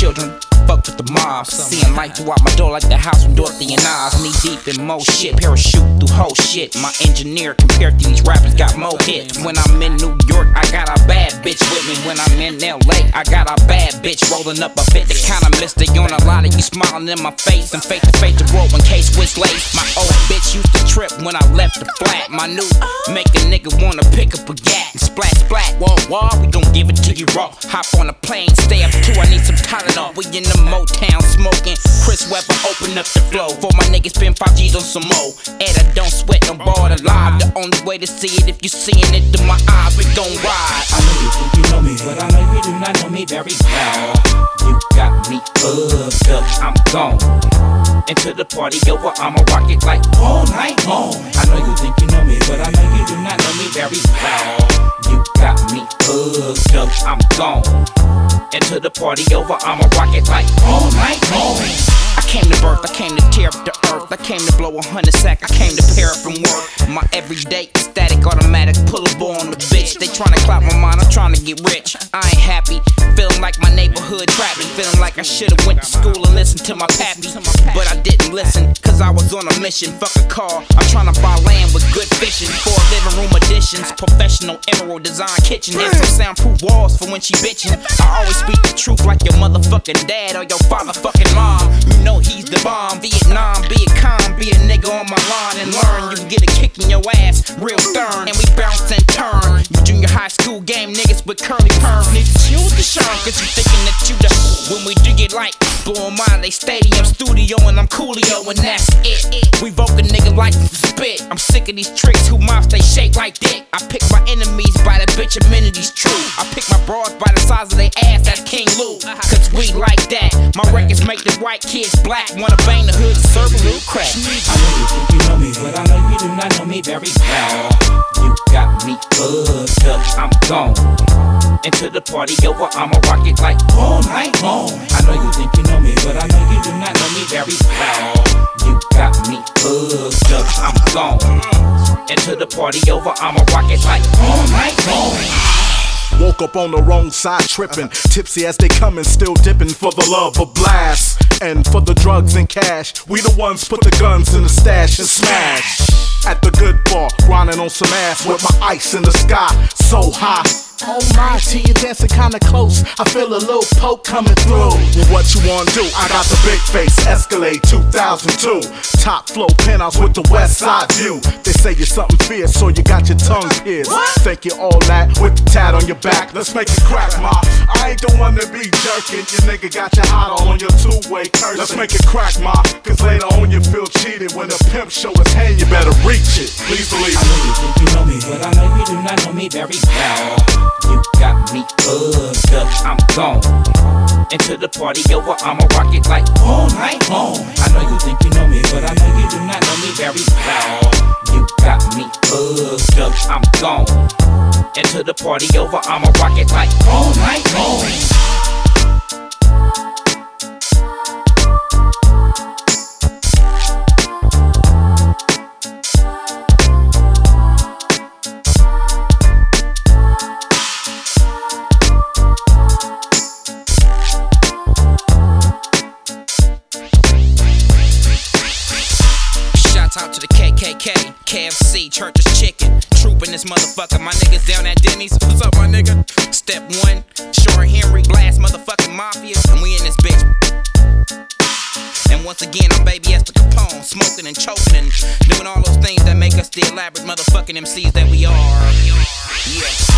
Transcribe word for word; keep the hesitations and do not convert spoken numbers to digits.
children. Fuck with the mob, seeing light throughout my door like the house from Dorothy and Oz. Knee deep in more shit, parachute through whole shit. My engineer compared to these rappers got more hits. When I'm in New York, I got a bad bitch with me. When I'm in L A, I got a bad bitch rolling up a fit. The kind of mistake on a lot of you smiling in my face. And face to face the road when K switch lace. My old bitch used to trip when I left the flat. My new make a nigga wanna pick up a gat and splat splat. Whoa, whoa, we gon' give it to you raw. Hop on a plane, stay up too, I need some Tylenol. We in the Motown smoking. Chris Webber open up the flow. For my niggas spend five G's on some more. And I don't sweat, no ball alive. The only way to see it, if you seeing it through my eyes, we gon' ride. I know you think you know me, but I know you do not know me very well. You got me bugged up, I'm gone. Into the party over, I'ma rock it like all night long. I know you think you know me, but I know you do not know me very well. You got me bugged up, I'm gone. Into the party over, I'ma rock it like all night long. I came to birth, I came to tear up the earth. I came to blow a hundred sack, I came to pair up from work. My everyday static automatic pullable on the bitch. They tryna clout my mind, I'm tryna get rich. I ain't happy, feeling like my neighborhood trapping. Feeling like I should've went to school and listened to my pappy. But I didn't listen, cause I was on a mission. Fuck a car, I'm tryna buy land with good fishing. Four living room additions, professional emerald design kitchen. And some soundproof walls for when she bitchin'. I always speak the truth like your motherfucking dad or your father fucking mom. You know he's the bomb. Vietnam, be it calm, be a nigga on my line and learn. You can get a kick in your ass, real stern, and we bounce and turn. You junior high school game niggas with curly perm. Niggas use the charm, cause you thinking that you the. When we do get like blowin' mine, they stadium studio and I'm Coolio and that's it. We vote a nigga like spit. I'm sick of these tricks who mouths they shake like dick. I pick my enemies by the bitch amenities true. I pick my broads by the size of their ass, that's King Lou. Cause we like that. My records make the white kids black. Wanna bang the hood and serve a little crack. I know you think you know me, but I know you do not know me very well. You got me bugged up, I'm gone. Into the party over, I'ma rock it like all night long. I know you think you know me, but I know you do not know me very well. You got me bugged up, I'm gone. Into the party over, I'ma rock it like all night long. Woke up on the wrong side tripping, tipsy as they coming, still dipping for the love of blast. And for the drugs and cash, we the ones put the guns in the stash and smash. At the good bar, grinding on some ass with my ice in the sky, so high. Oh my, till you dancing kinda close, I feel a little poke coming through. Well, what you wanna do? I got the big face Escalade two thousand two. Top flow penthouse with the west side view. They say you're something fierce, so you got your tongue pierced. Think you're all that with the tat on your back. Let's make it crack, ma. I ain't the one to be jerking. Your nigga got your hot on your two-way cursing. Let's make it crack, ma. Cause later on you feel cheated. When a pimp show his hand, you better reach it. Please believe I know you think you know me, but I know you do not know me very well. You got me bugged up, I'm gone. Into the party over, I'ma rock it like all night long. I know you think you know me, but I know you do not know me very well. You got me bugged up, I'm gone. Into the party over, I'ma rock it like all night long. Out to the K K K, K F C, Church's Chicken, trooping this motherfucker. My niggas down at Denny's. What's up, my nigga? Step one, Short Henry, Blast motherfucking Mafia, and we in this bitch. And once again, I'm Baby Esther Capone, smoking and choking and doing all those things that make us the elaborate motherfucking M Cs that we are. Yeah.